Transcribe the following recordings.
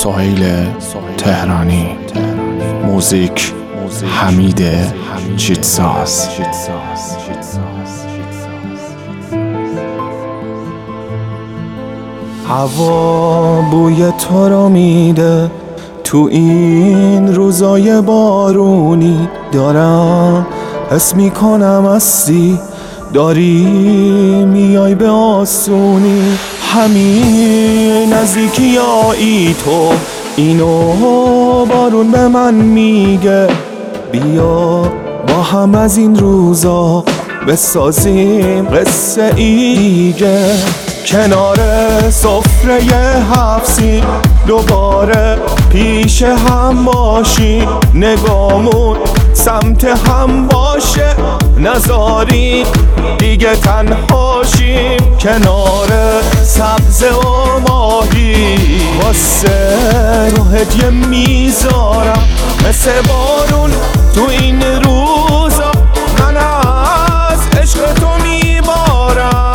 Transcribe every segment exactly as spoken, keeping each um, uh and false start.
سهیل تهرانی. موزیک حمید چیتساز. هوا بوی تو رو میده تو این روزای بارونی، دارم حس میکنم هستی، داری میای به آسونی. همین نزدیکیایی تو، اینو بارون به من میگه، بیا با هم از این روزا بسازیم قصه ای دیگه. کنار سفره هفت دوباره پیش هم باشیم، نگامون سمت هم باشه، نذارین دیگه تنهاشیم. کنار سبز و ماهی واسه رو هدیه میذارم، مثل بارون تو این روزا من از عشق تو میبارم.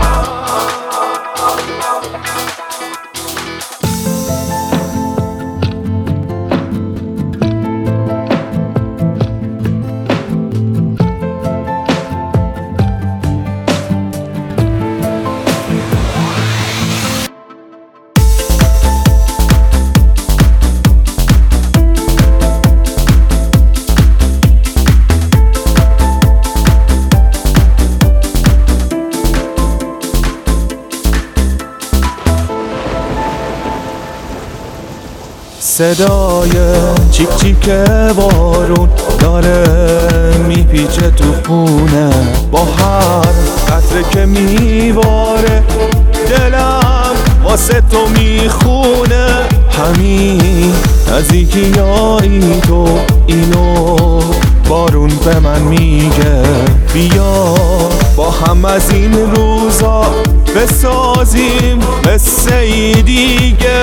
صدای چیک چیک بارون داره میپیچه تو خونه، با هر قطره که میباره دلم واسه تو میخونه. همین نزدیکیایی تو، اینو بارون به من میگه، بیا با هم از این روزا بسازیم قصه ای دیگه.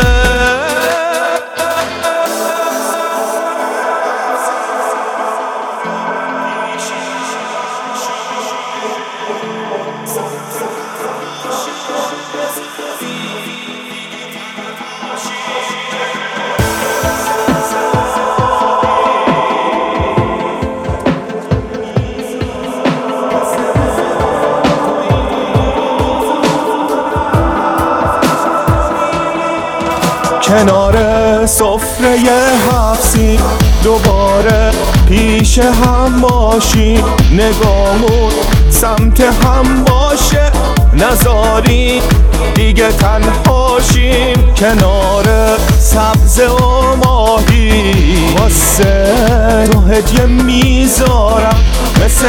کنار سفره هفت دوباره پیش هم باشیم، نگامون سمت هم باشه، نذارین دیگه تنهاشیم. کنار سبز و ماهی واسه تو هدیه میذارم، مثل